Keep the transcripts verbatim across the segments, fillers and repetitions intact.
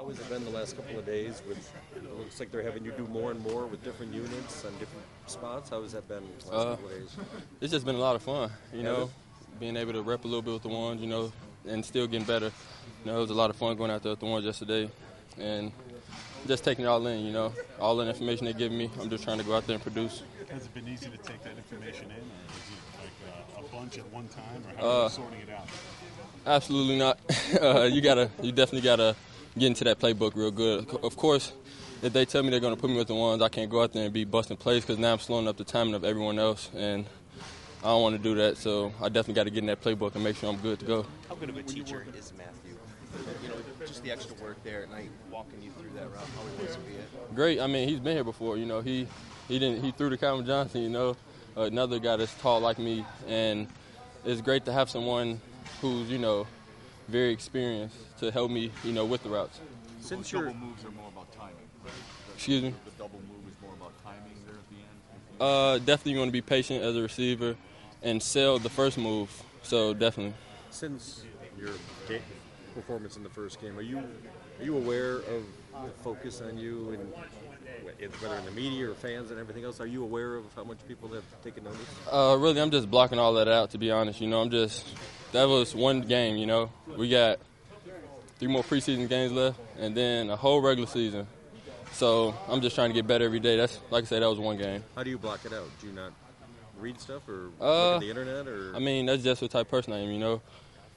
has it been the last couple of days? With it looks like they're having you do more and more with different units on different spots. How has that been the last Uh, couple of days? It's just been a lot of fun, you Have know, it? being able to rep a little bit with the ones, you know, and still getting better. You know, it was a lot of fun going out there with the ones yesterday, and just taking it all in, you know, all the information they're giving me. I'm just trying to go out there and produce. Has it been easy to take that information in, or is it like uh, a bunch at one time, or how are you Uh, sorting it out? Absolutely not. uh, you gotta, you definitely gotta get into that playbook real good. Of course, if they tell me they're gonna put me with the ones, I can't go out there and be busting plays because now I'm slowing up the timing of everyone else, and I don't want to do that. So I definitely got to get in that playbook and make sure I'm good to go. How good of a teacher is Matthew? You know, just the extra work there at night, walking you through that route. How was it be it? Great. I mean, he's been here before. You know, he he didn't he threw to Calvin Johnson. You know, another guy that's tall like me, and it's great to have someone who's, you know, very experienced to help me, you know, with the routes. Since double you're moves are more about timing, right? The, Excuse me? The double move is more about timing there at the end? Uh, definitely want to be patient as a receiver and sell the first move. So definitely. since your game performance in the first game, are you are you aware of the focus on you and whether in the media or fans and everything else? Are you aware of how much people have taken notice? Uh, really, I'm just blocking all that out, to be honest. You know, I'm just, that was one game, you know. We got three more preseason games left and then a whole regular season. So I'm just trying to get better every day. That's, like I said, that was one game. How do you block it out? Do you not read stuff or Uh, look at the internet? Or I mean, that's just what type of person I am, you know.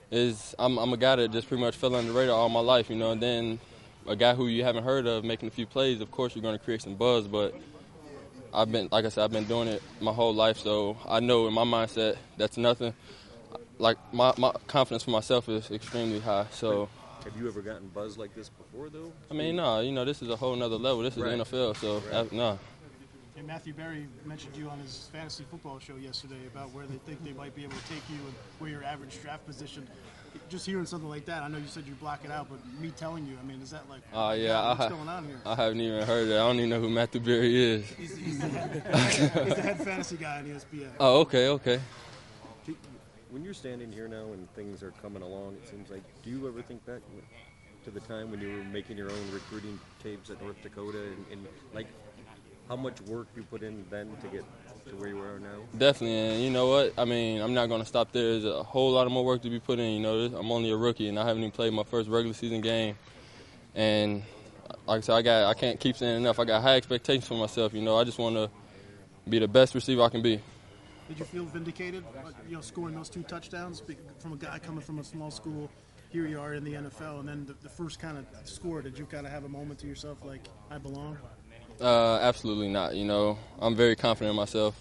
Is I'm, I'm a guy that just pretty much fell under the radar all my life, you know, and then a guy who you haven't heard of making a few plays, of course you're going to create some buzz, but I've been, like I said, I've been doing it my whole life, so I know in my mindset that's nothing. Like, my, my confidence for myself is extremely high, so. Have you ever gotten buzz like this before, though? I mean, no, nah, you know, this is a whole nother level. This is Right. the N F L, so, Right. no. Nah. And Matthew Berry mentioned you on his fantasy football show yesterday about where they think they might be able to take you and where your average draft position. Just hearing something like that, I know you said you block it out, but me telling you, I mean, is that like, Oh, uh, yeah, what's I, going on here? I haven't even heard that. I don't even know who Matthew Berry is. He's, he's, the head, he's the head fantasy guy in E S P N. Oh, okay, okay. Do- When you're standing here now and things are coming along, it seems like, do you ever think back to the time when you were making your own recruiting tapes at North Dakota and, and like how much work you put in then to get to where you are now? Definitely, and you know what? I mean, I'm not going to stop there. There's a whole lot of more work to be put in. You know, I'm only a rookie, and I haven't even played my first regular season game. And like I said, I got I can't keep saying enough. I got high expectations for myself. You know, I just want to be the best receiver I can be. Did you feel vindicated, you know, scoring those two touchdowns from a guy coming from a small school? Here you are in the N F L, and then the, the first kind of score, did you kind of have a moment to yourself like, I belong? Uh, absolutely not. You know, I'm very confident in myself,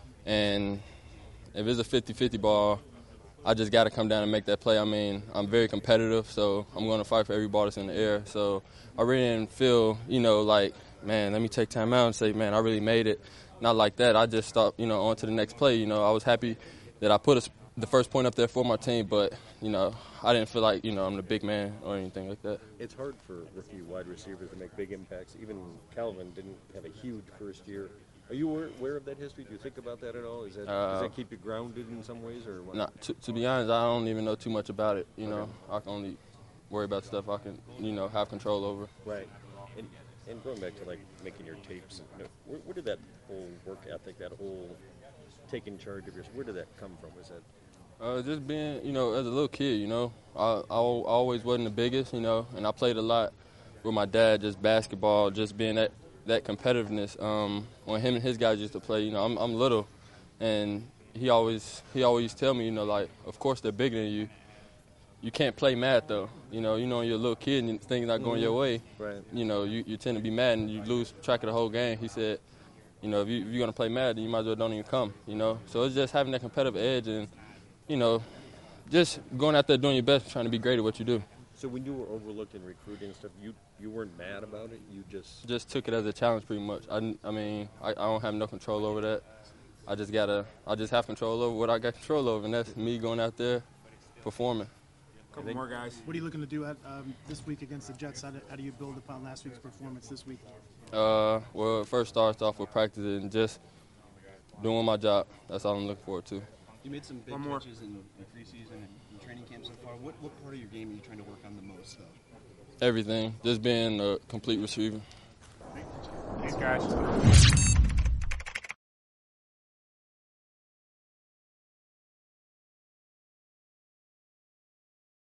and if it's a fifty-fifty ball, I just got to come down and make that play. I mean, I'm very competitive, so I'm going to fight for every ball that's in the air. So I really didn't feel, you know, like, man, let me take time out and say, man, I really made it. Not like that. I just stopped, you know, on to the next play. You know, I was happy that I put a, the first point up there for my team, but, you know, I didn't feel like, you know, I'm the big man or anything like that. It's hard for rookie wide receivers to make big impacts. Even Calvin didn't have a huge first year. Are you aware, aware of that history? Do you think about that at all? Is that, Uh, does that keep you grounded in some ways? Or what? Not, to, to be honest, I don't even know too much about it. You know, I can only worry about stuff I can, you know, have control over. Right. And, and going back to, like, making your tapes, you know, where, where did that whole work ethic, that whole taking charge of yours, where did that come from? Was that Uh, just being, you know, as a little kid, you know, I, I always wasn't the biggest, you know, and I played a lot with my dad, just basketball, just being that, that competitiveness. Um, when him and his guys used to play, you know, I'm, I'm little, and he always he always tell me, you know, like, of course they're bigger than you. You can't play mad, though. You know, you know, when you're a little kid and things not going your way, right? You know, you, you tend to be mad and you lose track of the whole game. He said, you know, if, you, if you're going to play mad, then you might as well don't even come, you know. So it's just having that competitive edge and, you know, just going out there doing your best, trying to be great at what you do. So when you were overlooked in recruiting and stuff, you you weren't mad about it? You just... Just took it as a challenge pretty much. I, I mean, I, I don't have no control over that. I just got to, I just have control over what I got control over, and that's me going out there performing. Couple more guys. What are you looking to do at, um, this week against the Jets? How do, how do you build upon last week's performance this week? Uh, well, it first starts off with practice and just doing my job. That's all I'm looking forward to. You made some big One more. catches in, in preseason and in training camp so far. What, what part of your game are you trying to work on the most, though? Everything. Just being a complete receiver. Thanks, guys.